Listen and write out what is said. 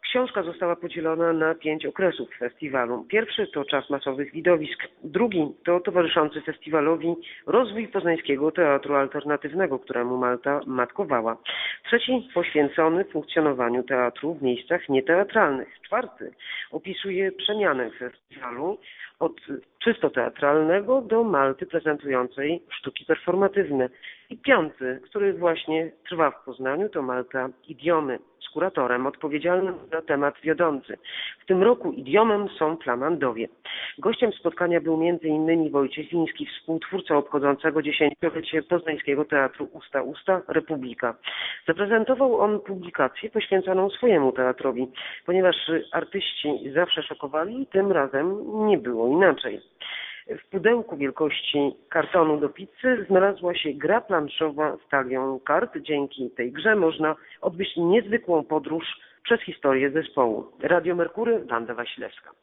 Książka została podzielona na 5 okresów festiwalu. Pierwszy to czas masowych widowisk, drugi to towarzyszący festiwalowi rozwój poznańskiego teatru alternatywnego, któremu Malta matkowała. Trzeci poświęcony funkcjonowaniu teatru w miejscach nieteatralnych. Czwarty opisuje przemianę festiwalu od czysto teatralnego do Malty prezentującej sztuki performatywne. I piąty, który właśnie trwa w Poznaniu, to Malta Idiomy z kuratorem odpowiedzialnym za temat wiodący. W tym roku idiomem są flamandowie. Gościem spotkania był m.in. Wojciech Liński, współtwórca obchodzącego 10-lecie Poznańskiego Teatru Usta Usta Republika. Zaprezentował on publikację poświęconą swojemu teatrowi, ponieważ artyści zawsze szokowali, tym razem nie było inaczej. W pudełku wielkości kartonu do pizzy znalazła się gra planszowa z talią kart. Dzięki tej grze można odbyć niezwykłą podróż przez historię zespołu. Radio Merkury, Wanda Wasilewska.